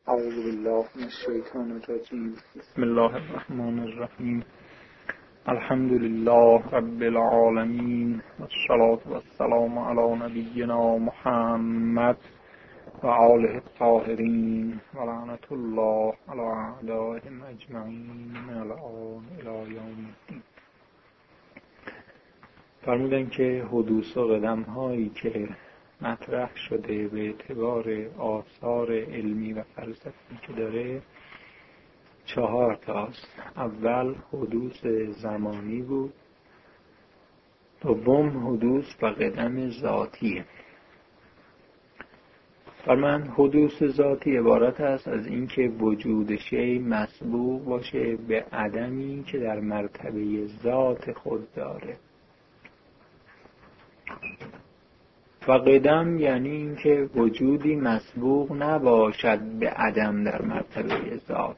اعوذ بالله من الشیطان الرجیم. بسم الله الرحمن الرحیم. الحمد لله رب العالمین والصلاة والسلام علی نبینا محمد و آله الطاهرین و لعنت الله علی اعدائهم اجمعین الان الی یوم الدین. فرمودن که حدوث و قدم هایی که مطرح شده به اعتبار آثار علمی و فلسفی که داره 4 تاست. اول حدوث زمانی بود، دوم حدوث و قدم ذاتیه. فرمان حدوث ذاتی عبارت است از اینکه وجود شی مسبوق باشه به عدمی که در مرتبه ذات خود داره، و قدم یعنی اینکه وجودی مسبوق نباشد به عدم در مرتبه ذات.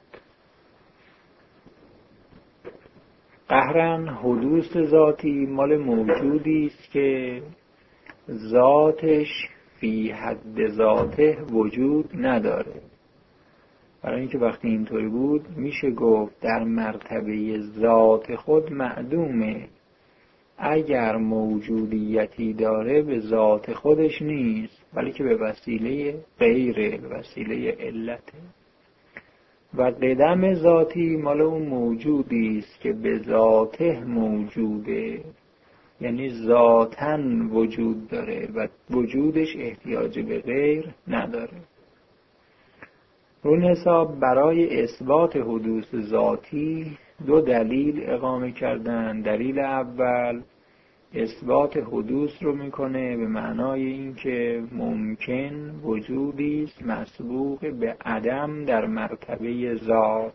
قهرن حدوث ذاتی مال موجودی است که ذاتش فی حد ذاته وجود نداره. برای اینکه وقتی اینطوری بود میشه گفت در مرتبه ذات خود معدومه. اگر موجودیتی داره به ذات خودش نیست، بلکه به وسیله غیره، به وسیله علته. و قدم ذاتی مال اون موجودی است که به ذاته موجوده، یعنی ذاتاً وجود داره و وجودش احتیاج به غیر نداره. اون حساب برای اثبات حدوث ذاتی 2 دلیل اقامه کردن. دلیل اول اثبات حدوث رو میکنه به معنای اینکه ممکن وجودی است مسبوق به عدم در مرتبه ذات.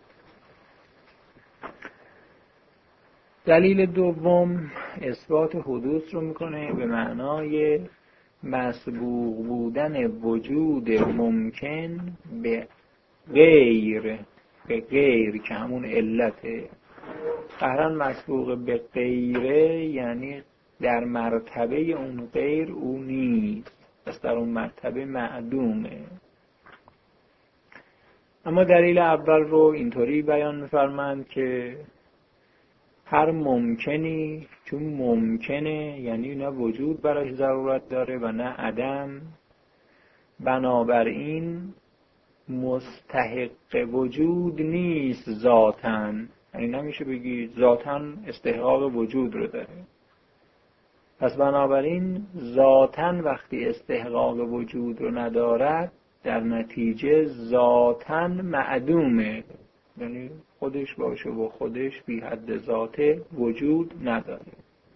دلیل دوم اثبات حدوث رو میکنه به معنای مسبوق بودن وجود ممکن به غیر که همون علته. قهرن مسبوق به غیره یعنی در مرتبه اون غیر او نیست، پس در اون مرتبه معدومه. اما دلیل اول رو اینطوری بیان می‌فرمایند که هر ممکنی چون ممکنه یعنی نه وجود براش ضرورت داره و نه عدم، بنابراین مستحق وجود نیست ذاتاً. یعنی نمیشه بگی ذاتاً استحقاق وجود رو داره. پس بنابراین ذاتاً وقتی استحقاق وجود رو ندارد، در نتیجه ذاتاً معدومه، یعنی خودش باشه و خودش بی حد ذاته وجود نداره.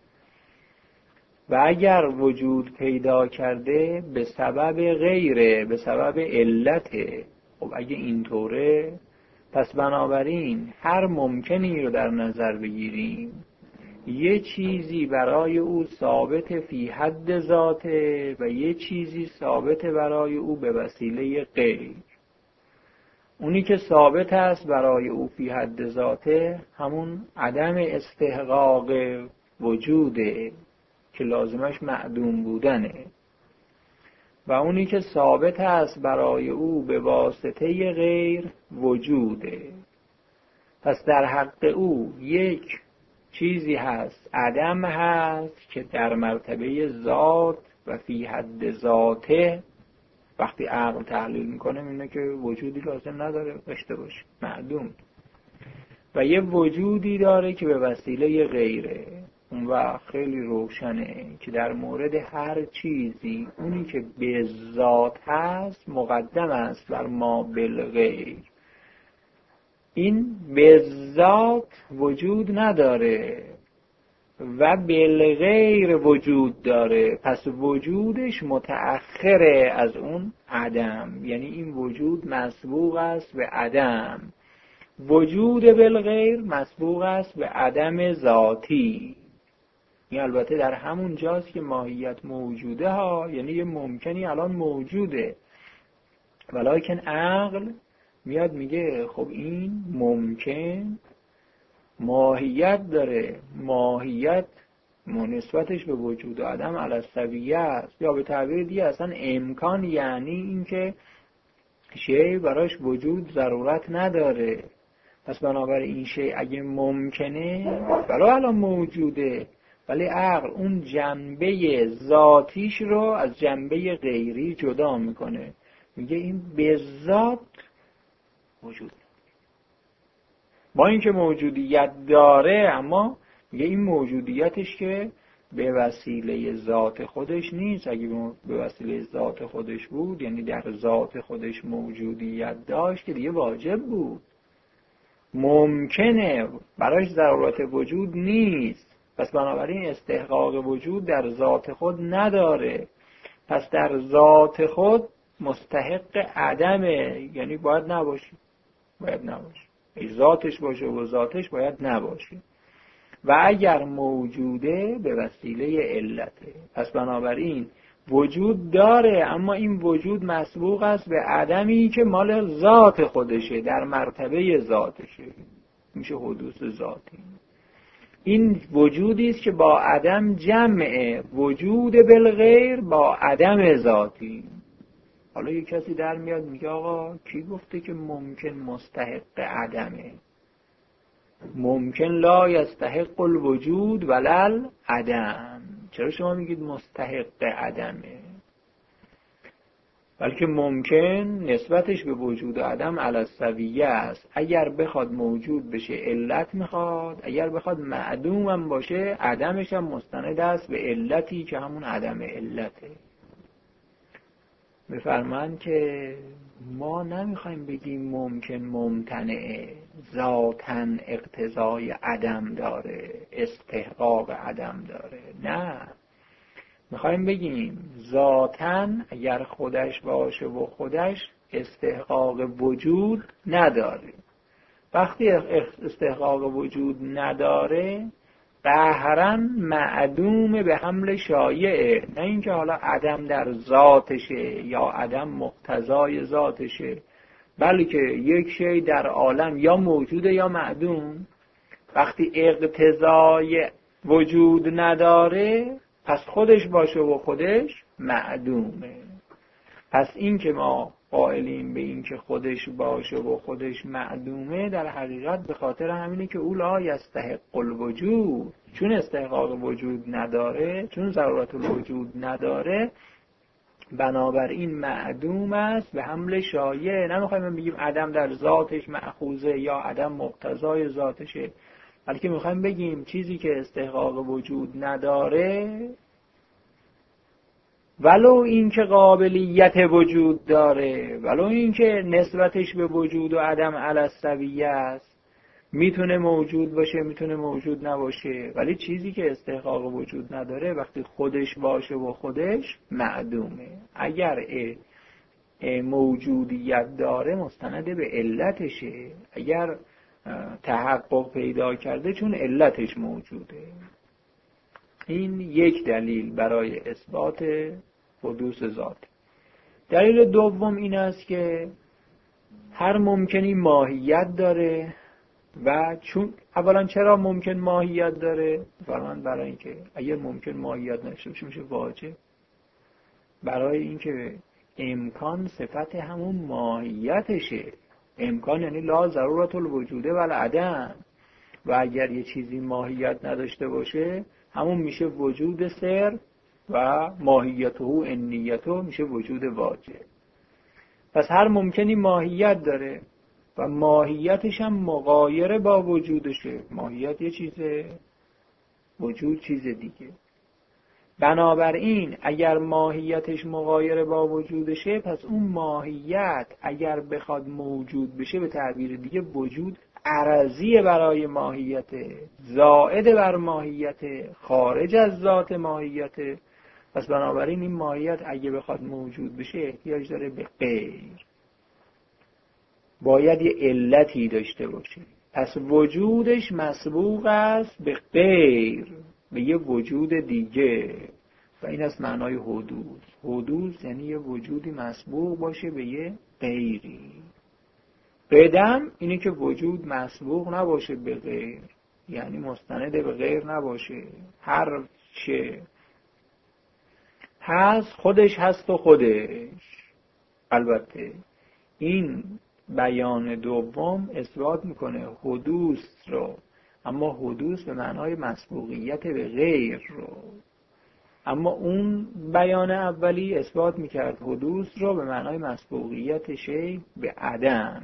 و اگر وجود پیدا کرده به سبب غیره، به سبب علته. خب اگه اینطوره پس بنابراین هر ممکنی رو در نظر بگیریم، یه چیزی برای او ثابت فی حد ذاته و یه چیزی ثابت برای او به وسیله غیر. اونی که ثابت است برای او فی حد ذاته همون عدم استحقاق وجوده که لازمش معدوم بودنه، و اونی که ثابت است برای او به واسطه غیر وجوده. پس در حق او یک چیزی هست، عدم هست که در مرتبه ذات و فی حد ذاته وقتی عقل تحلیل میکنه میبینه که وجودی لازم نداره داشته باشه، معدوم. و یه وجودی داره که به وسیله غیره. اون وقت خیلی روشنه که در مورد هر چیزی اونی که به ذات هست مقدم است بر ما بالغیر. این به ذات وجود نداره و بالغیر وجود داره، پس وجودش متأخره از اون عدم، یعنی این وجود مسبوق است به عدم. وجود بالغیر مسبوق است به عدم ذاتی. این البته در همون جاست که ماهیت موجوده ها، یعنی یه ممکنی الان موجوده، ولیکن عقل میاد میگه خب این ممکن ماهیت داره، ماهیت نسبتش به وجود آدم علی السویه است، یا به تعبیر دیگه اصلا امکان، یعنی اینکه شی براش وجود ضرورت نداره. پس بنابراین این شی اگه ممکنه برای الان موجوده، ولی عقل اون جنبه ذاتیش رو از جنبه غیری جدا میکنه، میگه این به ذات وجود، با اینکه موجودیت داره، اما میگه این موجودیتش که به وسیله ذات خودش نیست. اگه به وسیله ذات خودش بود، یعنی در ذات خودش موجودیت داشت، که دیگه واجب بود. ممکنه، براش ضرورت وجود نیست، پس بنابراین استحقاق وجود در ذات خود نداره. پس در ذات خود مستحق عدمه، یعنی باید نباشه. ذاتش باشه و ذاتش باید نباشه. و اگر موجوده به وسیله علته. پس بنابراین وجود داره، اما این وجود مسبوق است به عدمی که مال ذات خودشه، در مرتبه ذاتشه، میشه حدوث ذاتی. این وجودی است که با عدم جمعه، وجود بالغیر با عدم ذاتی. حالا یک کسی در میاد میگه آقا کی گفته که ممکن مستحق عدمه؟ ممکن لا یستحق الوجود ولل عدم. چرا شما میگید مستحق عدمه؟ بلکه ممکن نسبتش به وجود و عدم علی السویه است. اگر بخواد موجود بشه علت میخواد، اگر بخواد معدوم هم باشه عدمش هم مستند است به علتی که همون عدم علته. بفرمان که ما نمیخوایم بگیم ممکن ممتنعه، ذاتاً اقتضای عدم داره، استحقاق عدم داره. نه، میخوایم بگیم ذاتاً اگر خودش باشه و خودش استحقاق وجود نداره. وقتی استحقاق وجود نداره قهراً معدوم به حمل شایعه، نه اینکه حالا عدم در ذاتشه یا عدم مقتضای ذاتشه، بلکه یک شی در عالم یا موجوده یا معدوم. وقتی اقتضای وجود نداره پس خودش باشه و خودش معدومه. پس این که ما قائلیم به این که خودش باشه و خودش معدومه، در حقیقت به خاطر همینه که او لا یستحق الوجود، چون استحقاق وجود نداره، چون ضرورت الوجود نداره، بنابراین معدوم است به حمل شایعه. نمیخوایم بگیم عدم در ذاتش مأخوذه یا عدم مقتضای ذاتشه، بلکه میخوایم بگیم چیزی که استحقاق وجود نداره ولو این که قابلیت وجود داره، ولو این که نسبتش به وجود و عدم علی السویه است، میتونه موجود باشه میتونه موجود نباشه، ولی چیزی که استحقاق وجود نداره وقتی خودش باشه و خودش معدومه. اگر موجودیت داره مستند به علتشه، اگر تحقق پیدا کرده چون علتش موجوده. این یک دلیل برای اثبات حدوث ذات. دلیل دوم این است که هر ممکنی ماهیت داره. و چون اولا چرا ممکن ماهیت داره؟ برای اینکه اگر ممکن ماهیت نشه میشه واجب. برای اینکه امکان صفت همون ماهیتشه. امکان یعنی لا ضرورت الوجوده ولی عدم، و اگر یه چیزی ماهیت نداشته باشه همون میشه وجود صرف و ماهیته و انیته میشه وجود واجب. پس هر ممکنی ماهیت داره و ماهیتش هم مغایر با وجودشه. ماهیت یه چیزه، وجود چیز دیگه. بنابراین اگر ماهیتش مغایر با وجودشه، پس اون ماهیت اگر بخواد موجود بشه، به تعبیر دیگه وجود عرضی برای ماهیت، زائد بر ماهیت، خارج از ذات ماهیت. پس بنابراین این ماهیت اگه بخواد موجود بشه احتیاج داره به غیر، باید یه علتی داشته باشه. پس وجودش مسبوق است به غیر، به یه وجود دیگه، و این است معنای حدوث. حدوث یعنی یه وجودی مسبوق باشه به یه غیری. قدم اینه که وجود مسبوق نباشه به غیر، یعنی مستند به غیر نباشه. هر چه هست خودش هست و خودش. البته این بیان دوم اثبات میکنه حدوث رو، اما حدوث به معنای مسبوقیت به غیر رو. اما اون بیان اولی اثبات میکرد حدوث رو به معنای مسبوقیت شی به عدم.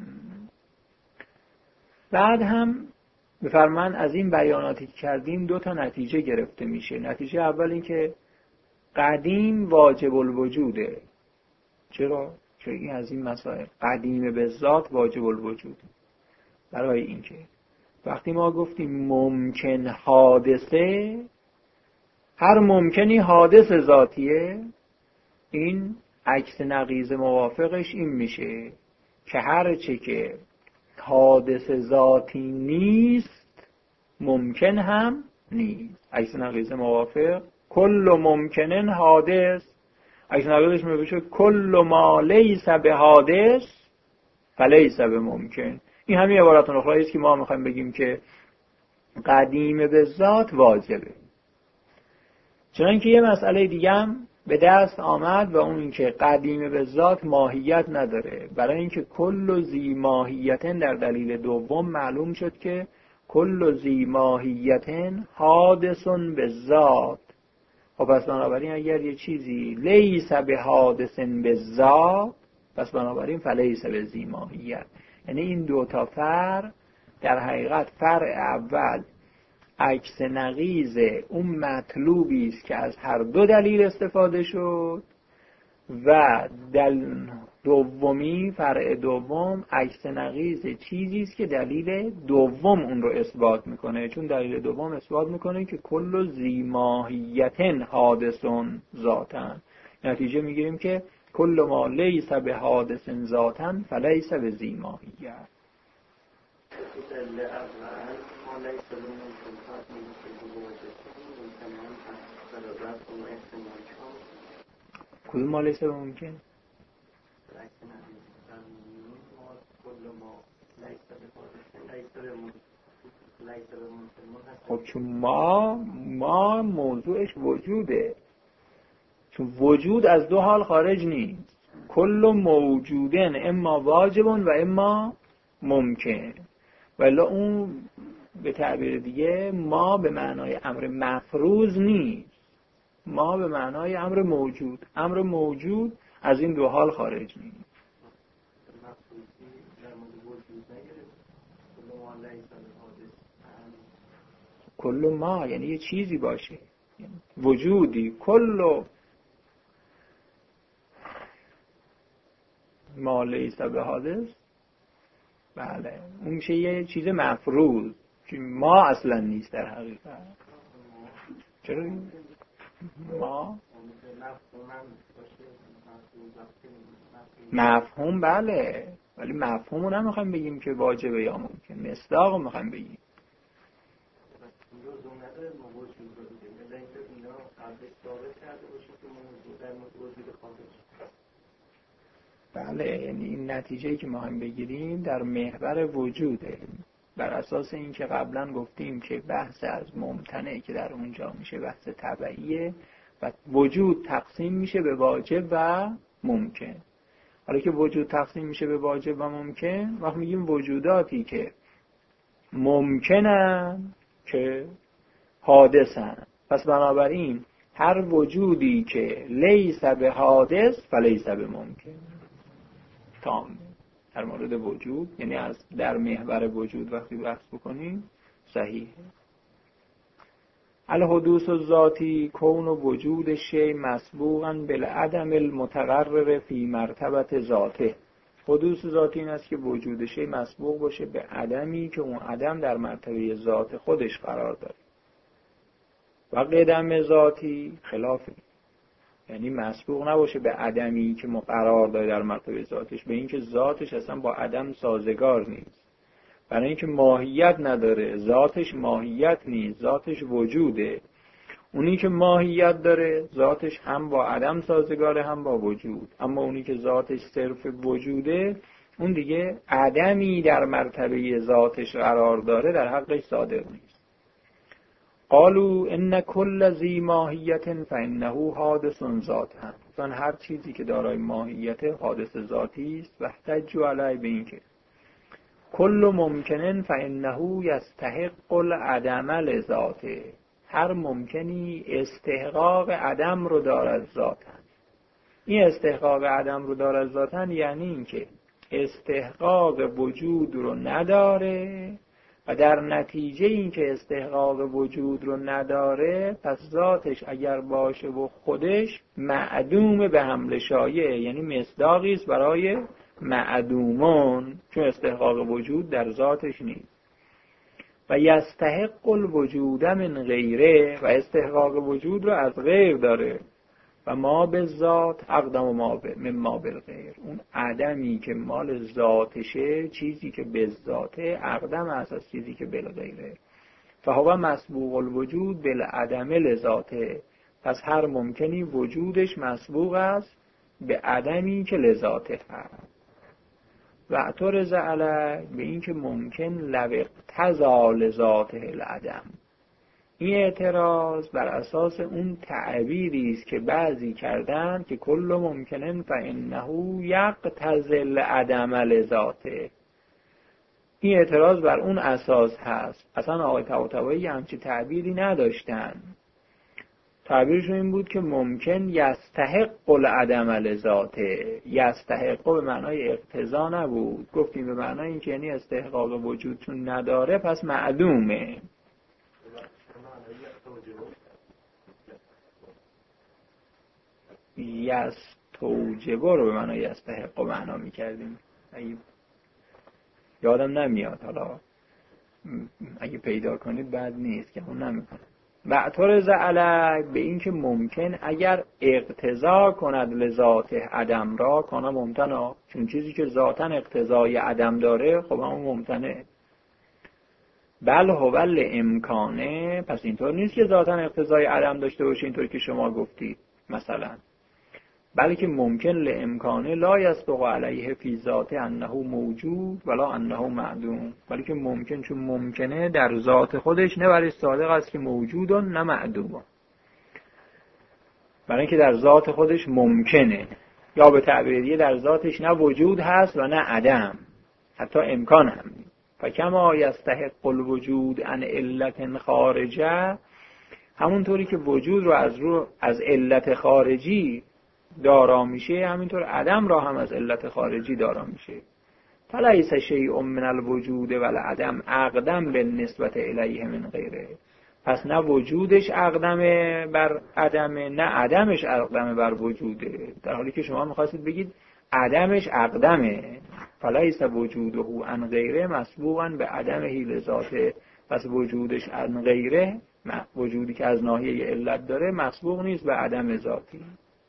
بعد هم بفرمان از این بیاناتی که کردیم دو تا نتیجه گرفته میشه. نتیجه اول این که قدیم واجب الوجوده. چرا؟ چون این از این مسائل قدیم به ذات واجب الوجود. برای اینکه وقتی ما گفتیم ممکن حادثه، هر ممکنی حادث ذاتیه، این عکس نقیض موافقش این میشه که هر چه که حادث ذاتی نیست ممکن هم نیست. عکس نقیض موافق کل ممکنن حادث، عکس نقیضش میشه کل ما لیس به حادث فلیس به ممکن. این همین عبارت اخرى است که ما میخوایم بگیم که قدیم به ذات واجبه. چنانکه یه مسئله دیگه هم به دست آمد و اون اینکه قدیم به ذات ماهیت نداره، برای اینکه کل ذی ماهیتن در دلیل دوم معلوم شد که کل ذی ماهیتن حادثن به ذات. خب پس بنابراین اگر یه چیزی لیس به حادثن به ذات، پس بنابراین فلیس به ذی ماهیت. یعنی این دو تا فرع در حقیقت فرع اول عکس نقیض اون مطلوبی است که از هر دو دلیل استفاده شد، و دومی فرع دوم عکس نقیض چیزی است که دلیل دوم اون رو اثبات میکنه. چون دلیل دوم اثبات میکنه که کل ذی ماهیتن حادثن ذاتن، نتیجه میگیریم که کل ما لیس به حادث ذاتن فلیس به ذی ماهیت. کدوم ما لیس به ممکن؟ خب چون ما موضوعش وجوده، چون وجود از دو حال خارج نیست. کل موجودن اما واجب و اما ممکن، ولی اون به تعبیر دیگه ما به معنای امر مفروض نیست، ما به معنای امر موجود. امر موجود از این دو حال خارج نیست. کل ما یعنی یه چیزی باشه، وجودی. کل ما لیس به حادث، بله اون میشه یه چیز مفروض که ما اصلا نیست در حقیقت. چرا ما مفهوم بله، ولی مفهوم رو نمیخوایم بگیم که واجبه یا ممکن، مصداق رو میخوایم بگیم. بله یعنی این نتیجه‌ای که ما هم بگیریم در محور وجوده، بر اساس این که قبلا گفتیم که بحث از ممتنع که در اونجا میشه بحث تبعیه و وجود تقسیم میشه به واجب و ممکن. حالا که وجود تقسیم میشه به واجب و ممکن، وقت میگیم وجوداتی که ممکنن که حادثن، پس بنابراین هر وجودی که لیس به حادث فلیس به ممکن. تام در مورد وجود، یعنی از در محور وجود وقتی بحث بکنیم صحیحه. الحدوث الذاتی کون و وجود شی مسبوقا بالعدم المتقرر فی مرتبه ذاته. حدوث ذاتی این است که وجود شی مسبوق باشه به عدمی که اون عدم در مرتبه ذات خودش قرار داره. و قدم ذاتی خلافه، یعنی مسبوق نباشه به عدمی که قرار داره در مرتبه ذاتش، به اینکه ذاتش اصلا با عدم سازگار نیست. برای اینکه ماهیت نداره، ذاتش ماهیت نیست، ذاتش وجوده. اونی که ماهیت داره ذاتش هم با عدم سازگاره هم با وجود، اما اونی که ذاتش صرف وجوده اون دیگه عدمی در مرتبه ذاتش قرار داره در حقش صادق نیست. قالوا ان كل ذی ماهیت فانه حادث ذاتا، چون هر چیزی که دارای ماهیت حادث ذاتی است. و احتجوا علی به این که کل ممکن فانه یستحق العدم لذاته، هر ممکنی استحقاق عدم رو دارد ذاتا. این استحقاق عدم رو دارد ذاتا یعنی این که استحقاق وجود رو نداره و در نتیجه این که استحقاق وجود رو نداره پس ذاتش اگر باشه و خودش معدوم به حمل شایع، یعنی مصداقی است برای معدومون، چون استحقاق وجود در ذاتش نیست. و یستحق الوجود من غیره، و استحقاق وجود رو از غیر داره. و ما به ذات اقدم و ما بالغیر، اون عدمی که مال ذاتشه، چیزی که به ذاته اقدم است از چیزی که بالغیره. فهو مسبوق الوجود بالعدم لذاته، پس هر ممکنی وجودش مسبوق است به عدمی که لذاته هست. و اعترض علی به این که ممکن لو اقتضا لذاته العدم، این اعتراض بر اساس اون تعبیری است که بعضی کردن که کل ممکنن فانه یقتضی العدم لذاته. این اعتراض بر اون اساس هست. اصلا آقای طباطبایی همچی تعبیری نداشتن. تعبیرشون این بود که ممکن یستحق العدم لذاته. یستحق به معنای اقتضا نبود، گفتیم به معنای این که یعنی استحقاق وجود چون نداره پس معدومه. یستوجبه رو به معنای یستحق معنا میکردیم، یادم نمیاد، حالا اگه پیدا کنید بد نیست که اون نمیکنه. و اعترض علی به این که ممکن اگر اقتضا کند لذات عدم را کانا ممتنع، چون چیزی که ذاتاً اقتضای عدم داره خب همون ممتنعه. بل هو امکانه، پس اینطور نیست که ذاتاً اقتضای عدم داشته باشه اینطور که شما گفتید مثلا، بلکه ممکن لامکانه لا یسبق علیه فی ذات انه موجود ولا انه معدوم، بلکه ممکن چون ممکنه در ذات خودش نه برای صادق است که موجود و نه معدوم، برای اینکه در ذات خودش ممکنه، یا به تعبیر دیگه در ذاتش نه وجود هست و نه عدم، حتی امکان هم نیست. فکما یستحق الوجود عن علت خارجه، همونطوری که وجود رو از علت خارجی دارا میشه همینطور عدم را هم از علت خارجی دارا میشه. فلیس شیء من الوجود والعدم اقدم بالنسبت الیه من غیره، پس نه وجودش اقدمه بر عدمه نه عدمش اقدمه بر وجوده، در حالی که شما میخواستید بگید عدمش اقدمه. فلیس وجوده عن غیره مسبوقا به عدمه لذاته، پس وجودش عن غیره، وجودی که از ناحیه علت داره، مسبوق نیست به عدم ذاتی.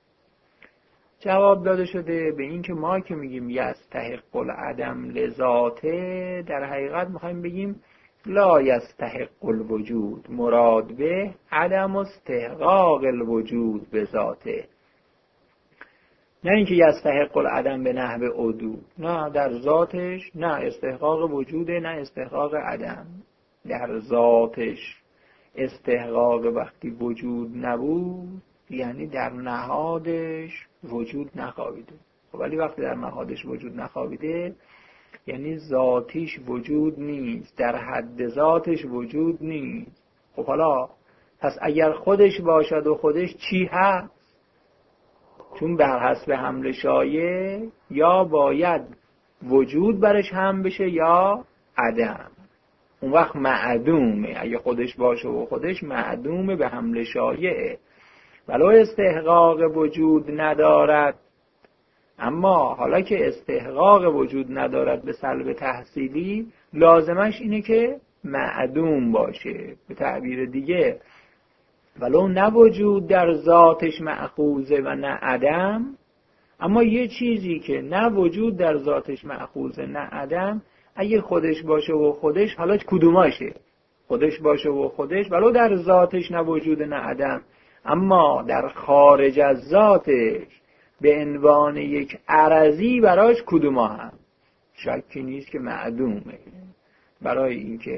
جواب داده شده به این که ما که میگیم یستحق العدم لذاته، در حقیقت میخوایم بگیم لا یستحق الوجود، مراد به عدم استحقاق الوجود به ذاته، نه اینکه یستحق العدم به نحو عدو، نه در ذاتش نه استحقاق وجوده نه استحقاق عدم، در ذاتش استحقاق وقتی وجود نبود یعنی در نهادش وجود نخوابیده. خب ولی وقتی در نهادش وجود نخوابیده یعنی ذاتیش وجود نیست، در حد ذاتش وجود نیست. خب حالا پس اگر خودش باشد و خودش چی هست؟ چون بر حسب حمل شایع یا باید وجود برش هم بشه یا عدم، اون وقت معدومه. اگه خودش باشه و خودش معدومه به حمل شایعه، ولو استحقاق وجود ندارد. اما حالا که استحقاق وجود ندارد به سلب تحصیلی، لازمش اینه که معدوم باشه. به تعبیر دیگه ولو نه وجود در ذاتش مأخوذه و نه عدم، اما یه چیزی که نه وجود در ذاتش مأخوذه نه عدم، اگه خودش باشه و خودش، حالا کدوماشه؟ خودش باشه و خودش ولو در ذاتش نه وجود نه عدم، اما در خارج از ذاتش به عنوان یک عرضی براش کدوما هم شکی نیست که معدومه. برای اینکه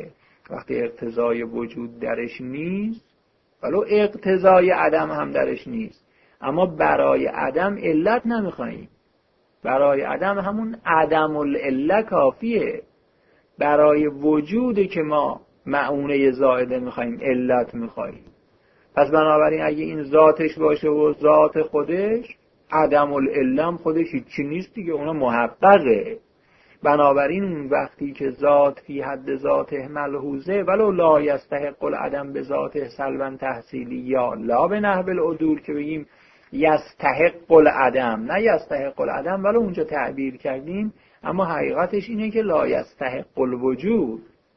وقتی اقتضای وجود درش نیست، ولو اقتضای عدم هم درش نیست، اما برای عدم علت نمیخوایم. برای عدم همون عدم العله کافیه. برای وجودی که ما معونه زائده میخوایم علت میخوایم. پس بنابراین اگه این ذاتش باشه و ذات خودش، عدم العله هم خودش هیچی نیست دیگه، اون محققه. بنابراین اون وقتی که ذات فی حد ذاته ملحوظه ولو لا یستحق العدم به ذاته سلبا تحصیلی یا لا به نحو العدول، که بگیم یستحق العدم، نه یستحق العدم ولو اونجا تعبیر کردیم، اما حقیقتش اینه که لا یستحق الوجود.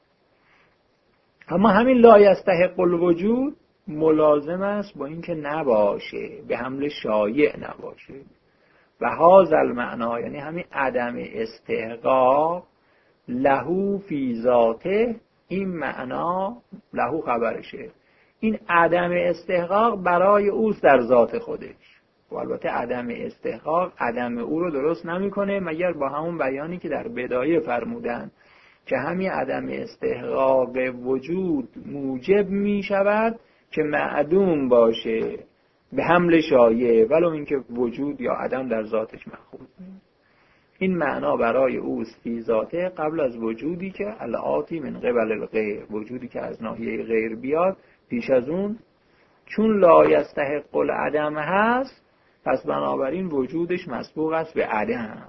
اما همین لا یستحق الوجود ملازم است با اینکه نباشه، به حمل شایع نباشه. و هذا المعنا، یعنی همین عدم استحقاق، لهو فی ذاته، این معنا لهو خبرشه، این عدم استحقاق برای اوست در ذات خودش. و البته عدم استحقاق عدم او رو درست نمیکنه مگر با همون بیانی که در بدایه فرمودن که همین عدم استحقاق وجود موجب می شود که معدوم باشه به حمل شایع، ولو اینکه وجود یا عدم در ذاتش مأخوذ نیست. این معنا برای اوست فی ذاته قبل از وجودی که الآتی من قبل الغیر، وجودی که از ناحیه غیر بیاد پیش از اون. چون لا یستحق العدم هست، پس بنابراین وجودش مسبوق است به عدم.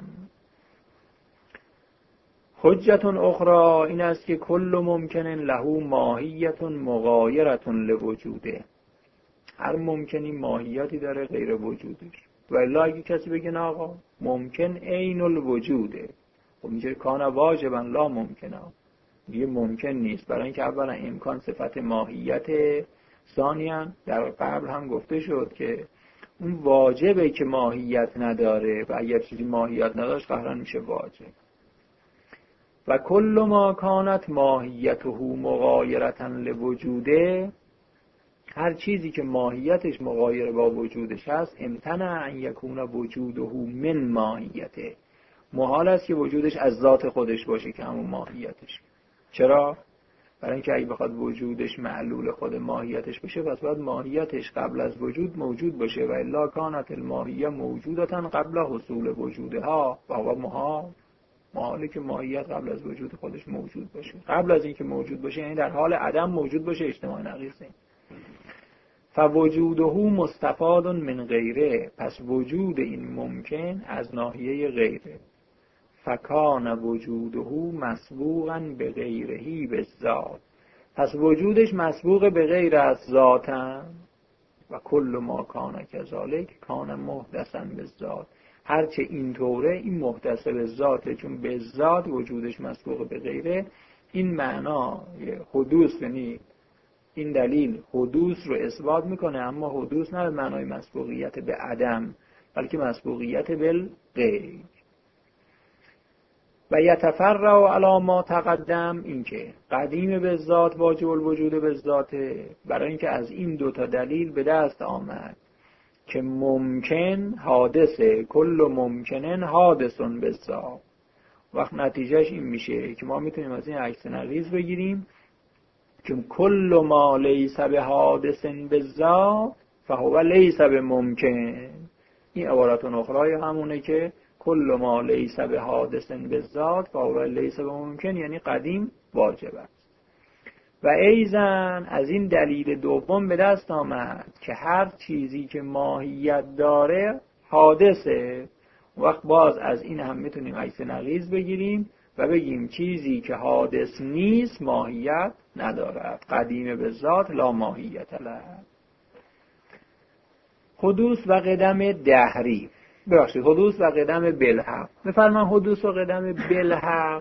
حجت اخرى این است که کل ممکن له ماهیت مغایرة لوجوده، هر ممکنی ماهیتی داره غیر وجودش. و الا اگه کسی بگه نه آقا ممکن عین الوجوده، خب اینجا کان واجبا لا ممکنه، دیگه ممکن نیست، برای اینکه اولا امکان صفت ماهیت، ثانیاً در قبل هم گفته شد که اون واجبه که ماهیت نداره و اگر چیزی ماهیت نداشت قهرن میشه واجب. و کل ما کانت ماهیته مغایرة لوجوده، هر چیزی که ماهیتش مغایر با وجودش هست، امتنع ان یکون وجوده من ماهیته، محال است که وجودش از ذات خودش باشه که همون ماهیتش. چرا؟ برای اینکه اگه بخواد وجودش معلول خود ماهیتش بشه، پس باید ماهیتش قبل از وجود موجود باشه. و الا کانت الماهیه موجودتا قبل حصول وجودها و هو محاله که ماهیت قبل از وجود خودش موجود باشه. قبل از اینکه موجود باشه یعنی در حال عدم موجود باشه، اجتماع نقیض نیست. فوجوده مستفاد من غیره، پس وجود این ممکن از ناحیه غیره. فکان وجوده مسبوقا به غیرهی به ذات، پس وجودش مسبوق به غیر از ذاتن. و کل ما کان کذالک کان محدثا به ذات، هرچه اینطوره این محدث به ذاته، چون به ذات وجودش مسبوق به غیره. این معنا حدوث، یعنی این دلیل حدوث رو اثبات میکنه، اما حدوث نه به معنای مسبوقیت به عدم، بلکه مسبوقیت بالغیر. و یتفرع علی ما تقدم، این که قدیم به ذات واجب الوجود به ذاته، برای اینکه از این دوتا دلیل به دست آمد که ممکن حادثه، کل ممکنن حادثون به ذات. وقت نتیجهش این میشه که ما میتونیم از این عکس نقیض بگیریم که کل ما لیس به حادث به ذات فهو لیس به ممکن. این عبارت اخرای همونه که کل ما لیس به حادث به ذات فهو لیس به ممکن، یعنی قدیم واجب است. و ایضاً از این دلیل دوم به دست آمد که هر چیزی که ماهیت داره حادثه. وقت باز از این هم میتونیم عکس نقیض بگیریم و بگیم چیزی که حادث نیست ماهیت ندارد، قدیم به ذات لا ماهیت له. حدوث و قدم دهری، ببخشید حدوث و قدم بالحق. بفرمان حدوث و قدم بالحق،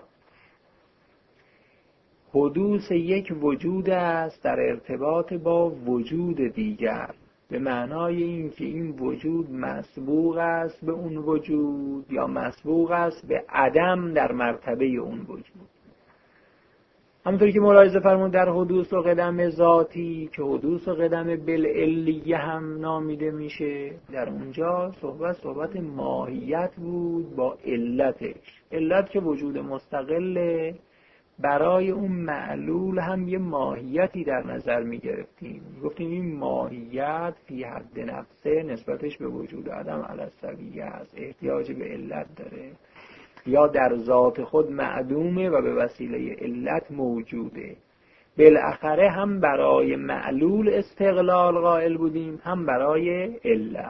حدوث یک وجود است در ارتباط با وجود دیگر، به معنای این که این وجود مسبوق است به اون وجود یا مسبوق است به عدم در مرتبه اون وجود. همونطوری که ملاحظه فرمود در حدوث و قدم ذاتی که حدوث و قدم بالعلیه هم نامیده میشه، در اونجا صحبت ماهیت بود با علتش. علت که وجود مستقله برای اون معلول هم یه ماهیتی در نظر می گرفتیم. گفتیم این ماهیت فی حد نفسه نسبتش به وجود عدم علی السویه است، احتیاج به علت داره، یا در ذات خود معدومه و به وسیله علت موجوده. بالاخره هم برای معلول استقلال قائل بودیم، هم برای علت.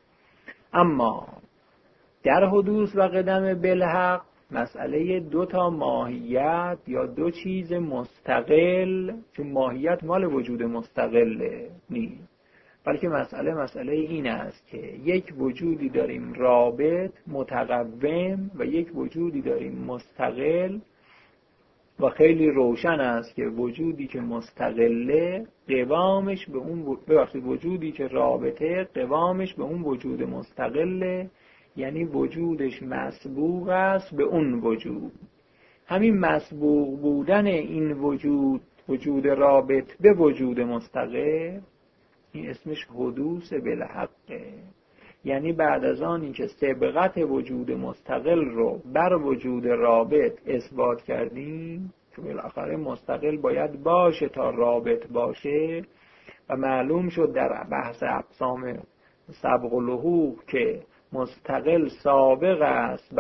اما در حدوث و قدم بالحق مسئله دو تا ماهیت یا دو چیز مستقل، چون ماهیت مال وجود مستقل نیست، بلکه مسئله این است که یک وجودی داریم رابط متقوم و یک وجودی داریم مستقل، و خیلی روشن است که وجودی که مستقله قوامش به اون وجودی که رابطه قوامش به اون وجود مستقله، یعنی وجودش مسبوق است به اون وجود. همین مسبوق بودن این وجود رابط به وجود مستقل، این اسمش حدوث بالحقه. یعنی بعد از آنی که سبقت وجود مستقل رو بر وجود رابط اثبات کردیم، که بالاخره مستقل باید باشه تا رابط باشه، و معلوم شد در بحث اقسام سبق و لحوق که مستقل سابق است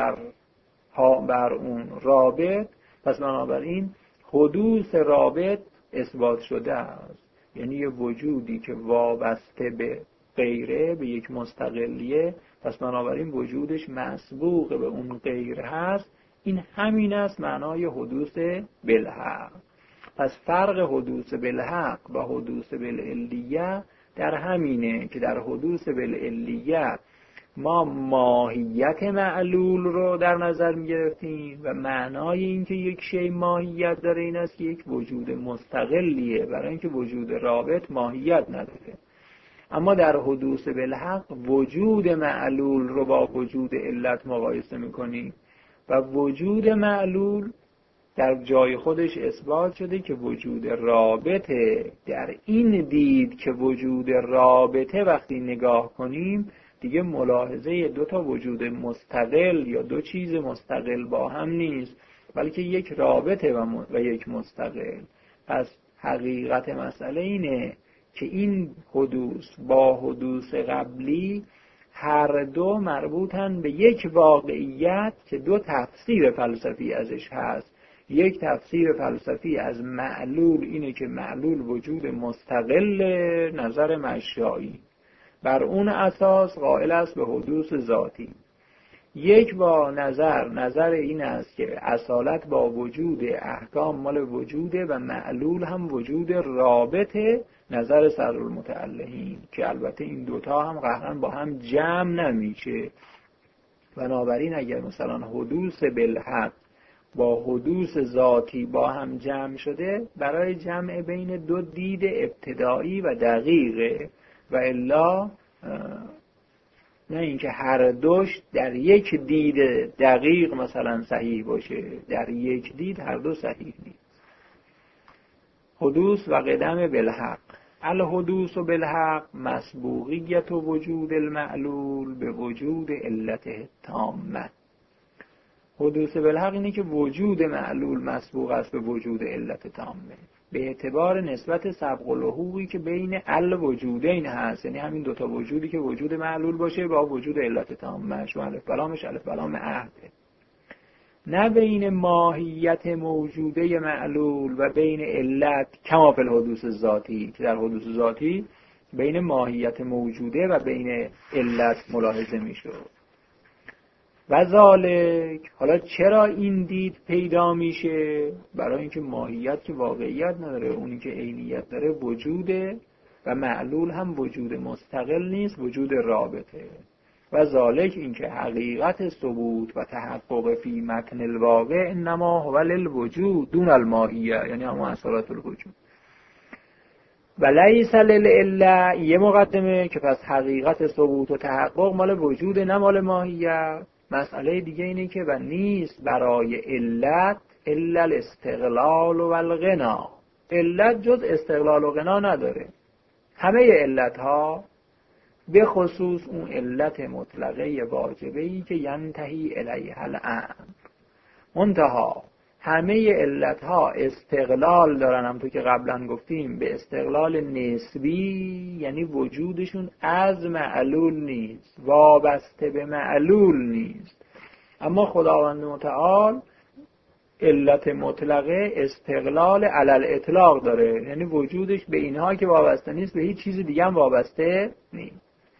بر اون رابط، پس بنابراین حدوث رابط اثبات شده است. یعنی یه وجودی که وابسته به غیره، به یک مستقلیه، پس بنابراین وجودش مسبوق به اون غیر هست. این همین است معنای حدوث بالحق. پس فرق حدوث بالحق و حدوث بالعلیه در همینه که در حدوث بالعلیه ما ماهیت معلول رو در نظر می گرفتیم و معنای این که یک شی ماهیت داره این است که یک وجود مستقلیه، برای اینکه وجود رابط ماهیت نداره. اما در حدوث بالحق وجود معلول رو با وجود علت مقایسه میکنیم و وجود معلول در جای خودش اثبات شده که وجود رابطه. در این دید که وجود رابطه وقتی نگاه کنیم دیگه ملاحظه دو تا وجود مستقل یا دو چیز مستقل با هم نیست، بلکه یک رابطه و یک مستقل. پس حقیقت مسئله اینه که این حدوث با حدوث قبلی هر دو مربوطن به یک واقعیت که دو تفسیر فلسفی ازش هست. یک تفسیر فلسفی از معلول اینه که معلول وجود مستقل نظر مشایی، بر اون اساس قائل است به حدوث ذاتی. یک با نظر این است که اصالت با وجود احکام مال وجوده و معلول هم وجود رابطه، نظر صدرالمتعلقین، که البته این دوتا هم قهرن با هم جمع نمیشه. بنابراین اگر مثلا حدوث بالحق با حدوث ذاتی با هم جمع شده، برای جمع بین دو دید ابتدایی و دقیقه، و الا نه اینکه هر دوش در یک دید دقیق مثلا صحیح باشه، در یک دید هر دو صحیح نیست. حدوث و قدم بالحق. الحدوث بالحق مسبوقیت و وجود المعلول به وجود علته تامه. حدوث بالحق اینه که وجود معلول مسبوق است به وجود علت تامه، به اعتبار نسبت سبق و لحوقی که بین الوجودین هست، یعنی همین دوتا وجودی که وجود معلول باشه با وجود علت تامه، شو الف بلامش الف بلام عهده، نه بین ماهیت موجوده معلول و بین علت کما فی الحدوث ذاتی، که در حدوث ذاتی بین ماهیت موجوده و بین علت ملاحظه میشد. و ذالک، حالا چرا این دید پیدا میشه؟ برای اینکه ماهیت که واقعیت نداره، اونی که عینیت داره وجوده و معلول هم وجود مستقل نیست، وجود رابطه. و ذالک اینکه حقیقت ثبوت و تحقق فی متن الواقع انما هو للوجود دون الماهیه، یعنی همون اصالت الوجود. و لیس للعله، یه مقدمه که پس حقیقت ثبوت و تحقق مال وجود نه مال ماهیت. مسئله دیگه اینه که و نیست برای علت الا الاستقلال و الغنا، علت جز استقلال و غنا نداره. همه علت ها به خصوص اون علت مطلقه واجبه‌ای که ینتهی الیها الامر، منتها همه علتها استقلال دارن، همونطور که قبلا گفتیم به استقلال نسبی، یعنی وجودشون از معلول نیست، وابسته به معلول نیست. اما خداوند متعال علت مطلقه استقلال علی الاطلاق داره، یعنی وجودش به اینها که وابسته نیست به هیچ چیز دیگه هم وابسته نیست.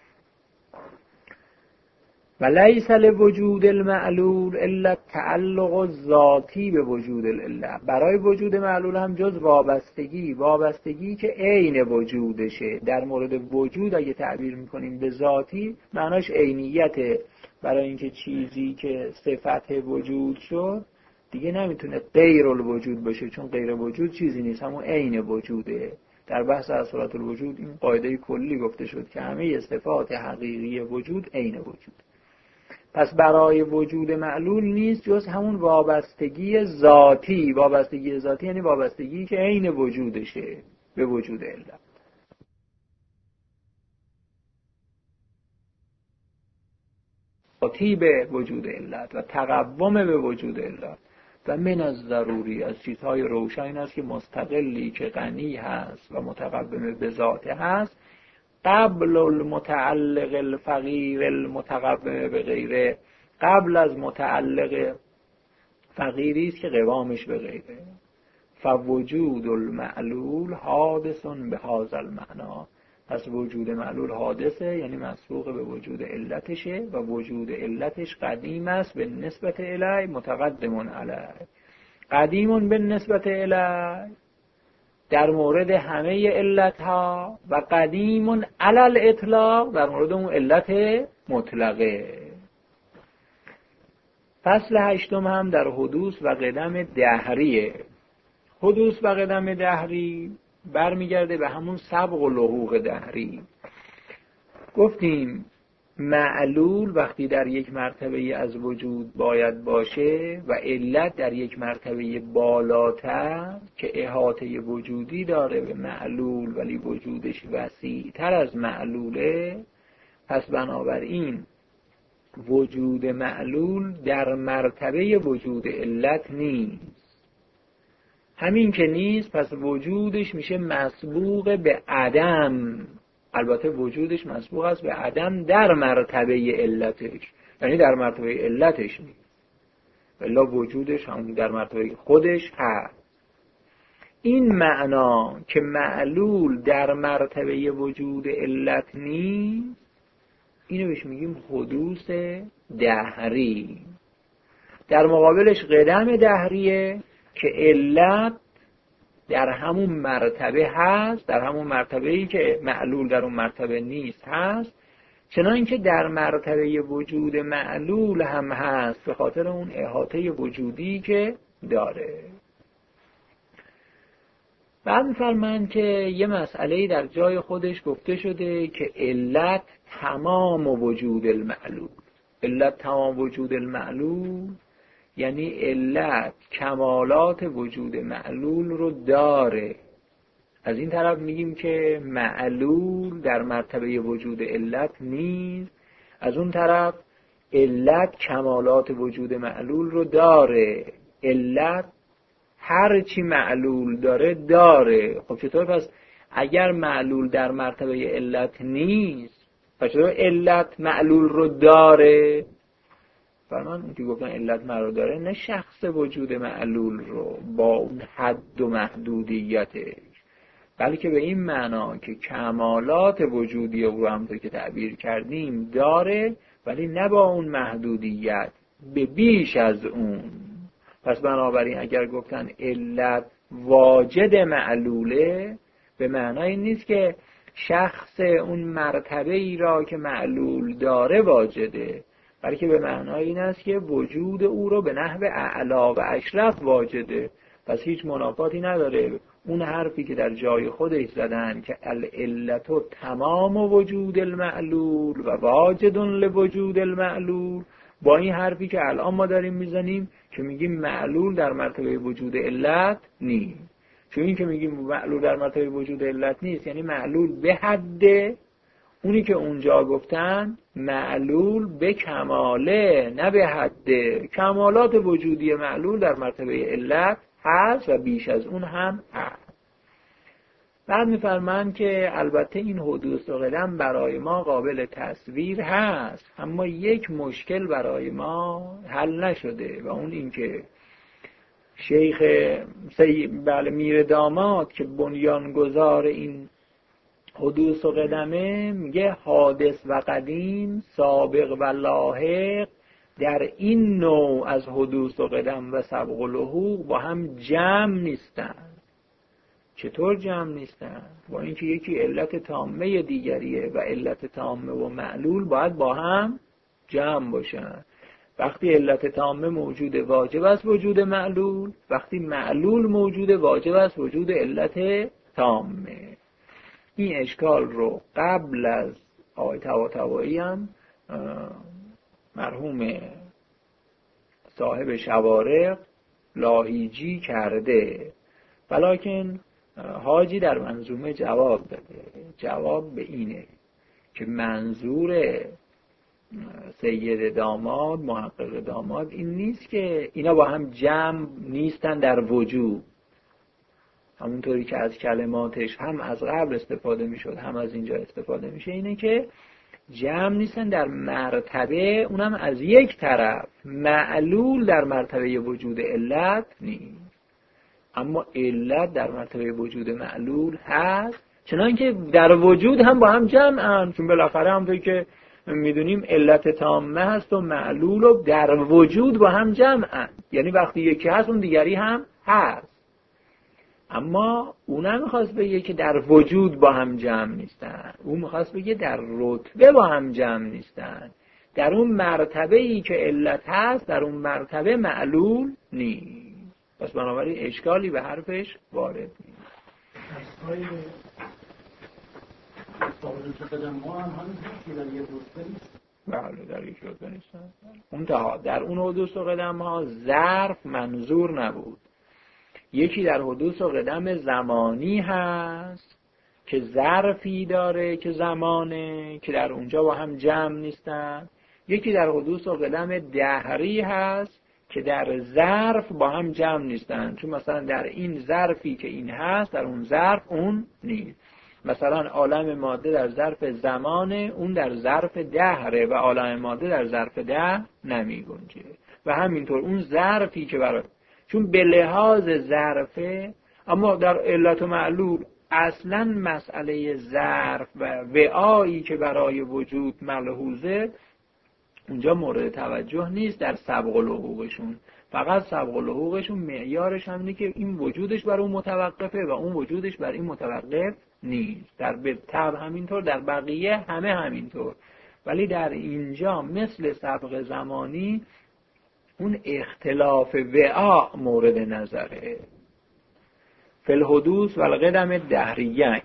و لیس لوجود المعلول الا تعلق الذاتی به وجود العله. برای وجود معلول هم جز وابستگی که عین وجودشه. در مورد وجود اگه تعبیر میکنیم به ذاتی، معناش عینیته. برای اینکه چیزی که صفت وجود شد دیگه نمیتونه غیر الوجود باشه، چون غیر وجود چیزی نیست، همون عین وجوده. در بحث اصالت الوجود این قاعده کلی گفته شد که همه صفات حقیقی وجود عین وجود. پس برای وجود معلول نیست جز همون وابستگی ذاتی. وابستگی ذاتی یعنی وابستگی که عین وجودشه به وجود علت. ذاتی به وجود علت و تقوم به وجود علت. و من از ضروری، از چیزهای روشن این است که مستقلی که غنی هست و متقوم به ذاته هست، قبل المتعلق الفقیر المتقوم به غیره، قبل از متعلق فقیری است که قوامش به غیره. فوجود المعلول حادث به هذا المعنى. پس وجود معلول حادثه، یعنی مسبوق به وجود علتشه و وجود علتش قدیم است به نسبت الی متقدم علی. قدیم به نسبت الی در مورد همه علتها و قدیم علی الاطلاق در مورد اون علت مطلقه. فصل 8 هم در حدوث و قدم دهریه. حدوث و قدم دهری برمیگرده به همون سبق و لحوق دهری. گفتیم معلول وقتی در یک مرتبه از وجود باید باشه و علت در یک مرتبه بالاتر که احاطه وجودی داره به معلول ولی وجودش وسیع‌تر از معلوله، پس بنابراین وجود معلول در مرتبه وجود علت نیست. همین که نیست پس وجودش میشه مسبوق به عدم. البته وجودش مسبوق است به عدم در مرتبه علتش، یعنی در مرتبه علتش نیست، ولی وجودش هم در مرتبه خودش هست. این معنا که معلول در مرتبه وجود علت نیست، اینو بهش میگیم حدوث دهری. در مقابلش قدم دهریه که علت در همون مرتبه هست، در همون مرتبه‌ای که معلول در اون مرتبه نیست هست، چنانکه در مرتبه وجود معلول هم هست به خاطر اون احاطه وجودی که داره. بعد می‌فرمایند که یه مسئله در جای خودش گفته شده که علت تمام وجود المعلول. علت تمام وجود المعلول یعنی علت کمالات وجود معلول رو داره. از این طرف میگیم که معلول در مرتبه وجود علت نیست، از اون طرف علت کمالات وجود معلول رو داره. علت هر چی معلول داره. خب چطور پس اگر معلول در مرتبه علت نیست پس چطور علت معلول رو داره؟ فرمان اون که گفتن علت معلول داره، نه شخص وجود معلول رو با اون حد و محدودیتش، بلکه به این معنا که کمالات وجودی رو همونطور که تعبیر کردیم داره، ولی نه با اون محدودیت، به بیش از اون. پس بنابراین اگر گفتن علت واجد معلوله، به معنای نیست که شخص اون مرتبه ای را که معلول داره واجده، بلکه به معنای این است که وجود او رو به نحو اعلی و اشرف واجده. پس هیچ منافاتی نداره اون حرفی که در جای خودش زدن که العلت تمام وجود المعلول و واجد لوجود المعلول با این حرفی که الان ما داریم میزنیم که میگیم معلول در مرتبه وجود علت نیست. چون این که میگیم معلول در مرتبه وجود علت نیست یعنی معلول به حد اونی که اونجا گفتن معلول به کماله نه به حده، کمالات وجودی معلول در مرتبه علت هست و بیش از اون هم هست. بعد می‌فرمایند که البته این حدوث و قدم برای ما قابل تصویر هست، اما یک مشکل برای ما حل نشده و اون این که شیخ میر داماد که بنیانگذار این حدوث و قدمه میگه حادث و قدیم، سابق و لاحق در این نوع از حدوث و قدم و سبق و لحوق با هم جمع نیستن. چطور جمع نیستن؟ با اینکه یکی علت تامه دیگریه و علت تامه و معلول باید با هم جمع باشن. وقتی علت تامه موجود واجب است وجود معلول، وقتی معلول موجود واجب است وجود علت تامه. این اشکال رو قبل از آقای طباطبایی هم مرحوم صاحب شوارق لاهیجی کرده، ولکن حاجی در منظومه جواب داده. جواب به اینه که منظور سید داماد، محقق داماد، این نیست که اینا با هم جمع نیستن در وجود، همونطوری که از کلماتش هم از قبل استفاده میشد هم از اینجا استفاده میشه، اینه که جمع نیستن در مرتبه، اونم از یک طرف. معلول در مرتبه وجود علت نیست، اما علت در مرتبه وجود معلول هست، چنانکه در وجود هم با هم جمعن، چون بالاخره همونطوری که میدونیم علت تامه هست و معلول و در وجود با هم جمعن، یعنی وقتی یکی هست اون دیگری هم هست. اما اون هم میخواست بگه که در وجود با هم جمع نیستن، اون میخواست بگه در رتبه با هم جمع نیستن، در اون مرتبه ای که علت هست در اون مرتبه معلول نیست. پس بنابراین اشکالی به حرفش وارد نیست. بله در یک رتبه نیستن. منتها در اون حدوث و قدم ها ظرف منظور نبود. یکی در حدوث و قدم زمانی هست که ظرفی داره که زمانه، که در اونجا با هم جمع نیستن. یکی در حدوث و قدم دهری هست که در ظرف با هم جمع نیستن، چون مثلا در این ظرفی که این هست در اون ظرف اون نیست. مثلا عالم ماده در ظرف زمانه، اون در ظرف دهره و عالم ماده در ظرف ده نمی گنجه. و همینطور اون ظرفی که برای، چون به لحاظ ظرفه، اما در علت و معلول اصلا مسئله ظرف و وعایی که برای وجود ملحوظه اونجا مورد توجه نیست در سبق و لحوقشون. فقط سبق و لحوقشون معیارش همینه که این وجودش بر اون متوقفه و اون وجودش بر این متوقف نیست. در طبع همینطور، در بقیه همه همینطور، ولی در اینجا مثل سبق زمانی اون اختلاف وعا مورد نظره. فی الحدوث و القدم دهریین.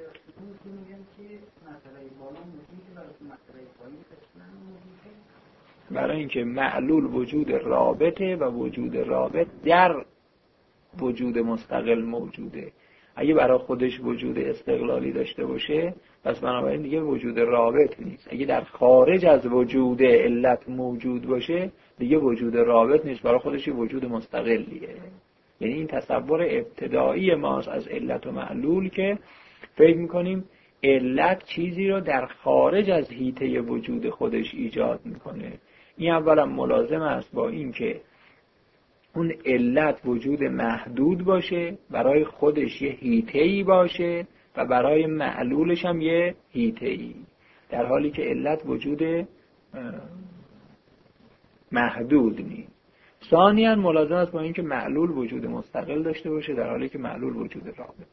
برای اینکه معلول وجود رابطه و وجود رابط در وجود مستقل موجوده. اگه برای خودش وجود استقلالی داشته باشه پس بنابراین دیگه وجود رابط نیست. اگه در خارج از وجود علت موجود باشه دیگه وجود رابط نیست، برای خودش وجود مستقلیه. یعنی این تصور ابتدایی ماست از علت و معلول که فکر میکنیم علت چیزی رو در خارج از حیطه وجود خودش ایجاد میکنه. این اولا ملازم است با این که اون علت وجود محدود باشه، برای خودش یه حیطه‌ای باشه و برای معلولش هم یه حیطه‌ای، در حالی که علت وجود محدود نیست. ثانیاً ملازم است با این که معلول وجود مستقل داشته باشه، در حالی که معلول وجود رابط.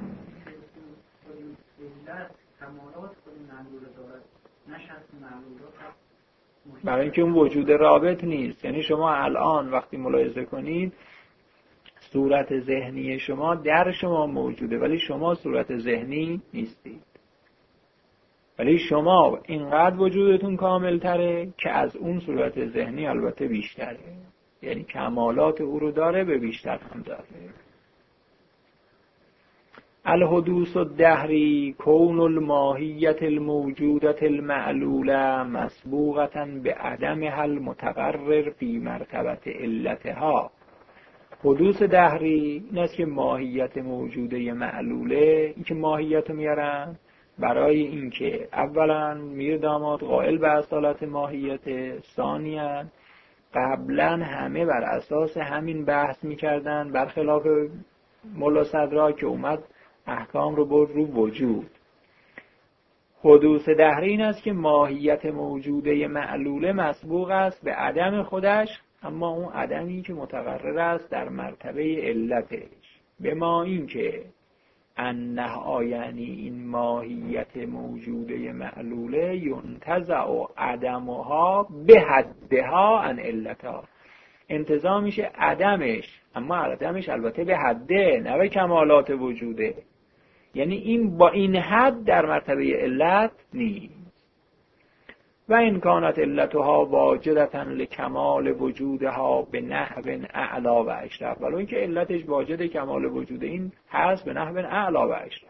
برای اینکه اون وجود رابط نیست. یعنی شما الان وقتی ملاحظه کنید صورت ذهنی شما در شما موجوده ولی شما صورت ذهنی نیستید، ولی شما اینقدر وجودتون کامل تره که از اون صورت ذهنی البته بیشتره، یعنی کمالات او رو داره به بیشتر هم داره. الحدوث الدهری کون الماهیت الموجودت المعلوله مسبوقة بعدمها المتقرر فی مرتبت علتها. حدوث دهری این است که ماهیت موجوده معلوله، این که ماهیت رو میارن برای اینکه اولا میر داماد قائل به اصالت ماهیت، ثانیاً قبلا همه بر اساس همین بحث میکردن، برخلاف ملا صدرا که اومد احکام رو برد رو وجود. حدوث دهری این است که ماهیت موجوده معلوله مسبوق است به عدم خودش، اما اون عدمی که متقرر است در مرتبه علتش، به ما این که انها یعنی این ماهیت موجوده معلوله ینتزع عدمها به حدها عن علتها، انتزاع میشه عدمش، اما عدمش البته به حده نه به کمالات وجوده، یعنی این با این حد در مرتبه علت نیست. و این کانت علتها واجدتا لکمال وجودها به نحو اعلا و اشرف، ولو اینکه علتش واجد کمال وجود این هست به نحو اعلا و اشرف.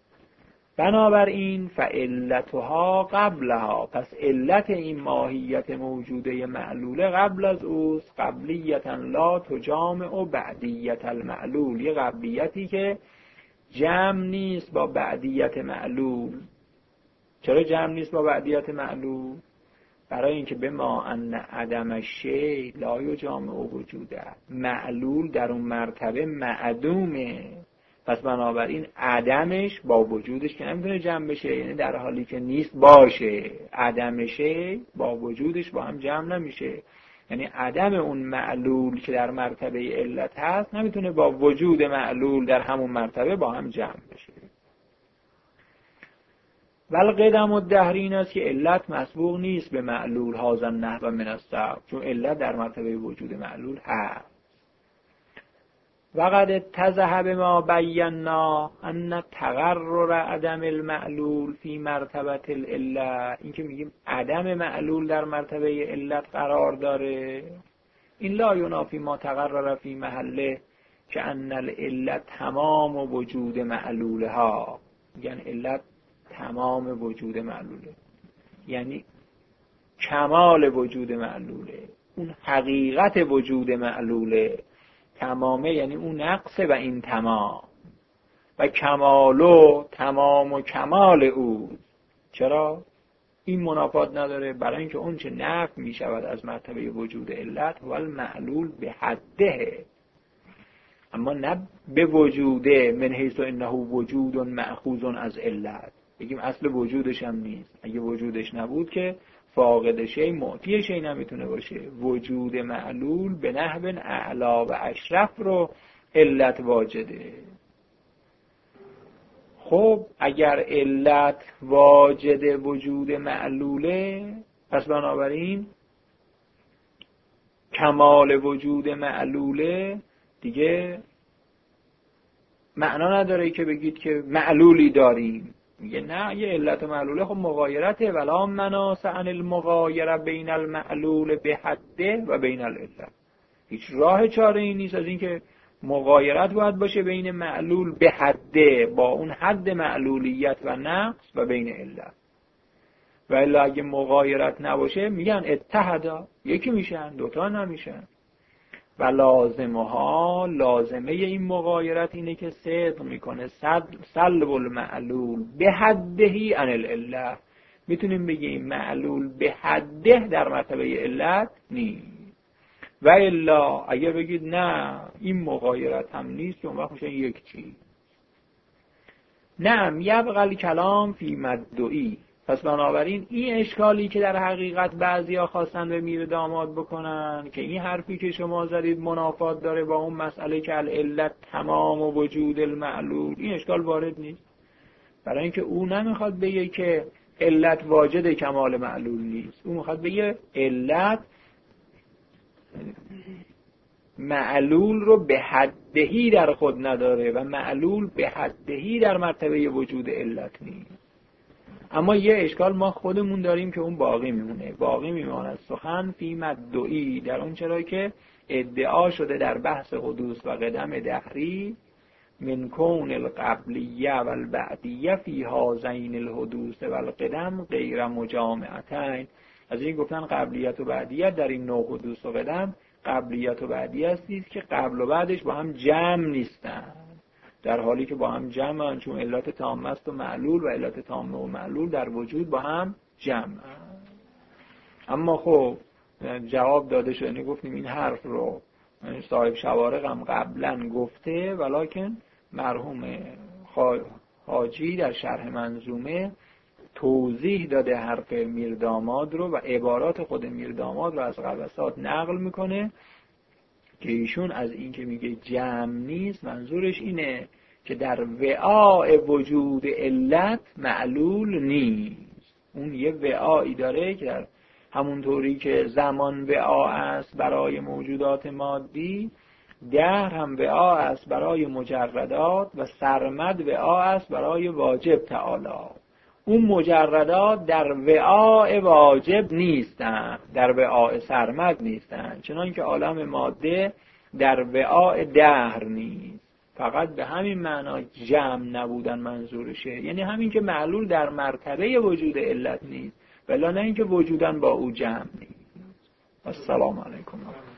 بنابراین فعلتها قبلها، پس علت این ماهیت موجوده معلوله قبل از اوست، قبلیتا لا تجامع بعدیت المعلول، یه قبلیتی که جمع نیست با بعدیت معلول. چرا جمع نیست با بعدیت معلول؟ برای اینکه به ما ان عدم شیء لا یجامع وجوده، معلول در اون مرتبه معدومه، پس بنابراین عدمش با وجودش که نمیتونه جمع بشه، یعنی در حالی که نیست باشه، عدم شیء با وجودش با هم جمع نمیشه، یعنی عدم اون معلول که در مرتبه علت هست نمیتونه با وجود معلول در همون مرتبه با هم جمع بشه. ول قدم الدهری این است که علت مسبوق نیست به معلول هازن نحو من السبب، چون علت در مرتبه وجود معلول هست. وقد اتضح بما بینا ان تقرر عدم المعلول فی مرتبه العله، این که میگیم عدم معلول در مرتبه علت قرار داره، این لا ینافی ما تقرر فی محله که ان العله تمام وجود معلولها، یعنی علت تمام وجود معلوله، یعنی کمال وجود معلوله، اون حقیقت وجود معلوله، تمامه یعنی اون نقصه و این تمام، و کمالو تمام و کمال او. چرا؟ این منافات نداره، برای اینکه اون چه نفی می شود از مرتبه وجود علت و المعلول به حده، اما نه به وجوده من حیث انه وجود مأخوذ از علت، بگیم اصل وجودش هم نیست، اگه وجودش نبود که فاقد شی معطی شی نمیتونه باشه. وجود معلول به نحو اعلا و اشرف رو علت واجده. خب اگر علت واجد وجود معلوله، پس بنابراین کمال وجود معلوله دیگه معنا نداره که بگید که معلولی داریم. میگه نه، یه علت و معلوله خب مغایرته، ولا مناص عن المغایره بین المعلول به حده و بین العلت، هیچ راه چاره ای نیست از اینکه مغایرت باید باشه بین معلول به حده با اون حد معلولیت و نقص و بین علت، و الا اگه مغایرت نباشه میگن اتحدا، یکی میشن، دوتا نمیشن. و لازمها، لازمه این مغایرت اینه که صدق میکنه سلب المعلول به حدهی عن العله، میتونیم بگیم معلول به حده در مرتبه علت نیست. و الا اگر بگید نه این مغایرت هم نیست، اون وقت میشه یک چیز. نعم یبقى الکلام فی مدعی، پس بنابراین این اشکالی که در حقیقت بعضیا خواستن به میر داماد بکنن که این حرفی که شما زدید منافات داره با اون مسئله که العلت تمام و وجود المعلول، این اشکال وارد نیست، برای اینکه او نمیخواد بگه که علت واجد کمال معلول نیست، او میخواد بگه علت معلول رو به حدهی در خود نداره و معلول به حدهی در مرتبه وجود علت نیست. اما یه اشکال ما خودمون داریم که اون باقی میمونه، باقی میماند سخن فی مدعی، در اون چرا که ادعا شده در بحث حدوث و قدم دهری من کون القبلیه و البعدیه فی هذین الحدوث و القدم غیر مجامعتین. از این گفتن قبلیت و بعدیت در این نوع حدوث و قدم، قبلیت و بعدیت است که قبل و بعدش با هم جمع نیستن، در حالی که با هم جمعن، چون علت تامه است و معلول و علت تامه و معلول در وجود با هم جمعن. اما خب جواب داده شد، یعنی گفتیم این حرف رو صاحب شوارق هم قبلا گفته، ولکن مرحوم حاجی در شرح منظومه توضیح داده حرف میرداماد رو و عبارات خود میرداماد رو از قبسات نقل میکنه که ایشون از این که میگه جمع نیست منظورش اینه که در وعاء وجود علت معلول نیست. اون یه وعایی داره که در همونطوری که زمان وعا است برای موجودات مادی، دهر هم وعا است برای مجردات و سرمد وعا است برای واجب تعالی. اون مجردات در وعاء واجب نیستن، در وعاء سرمد نیستن، چنان که عالم ماده در وعاء دهر نیست. فقط به همین معنا جمع نبودن منظورشه، یعنی همین که معلول در مرتبه وجود علت نیست، ولی نه اینکه وجودن با او جمع نیست. السلام علیکم.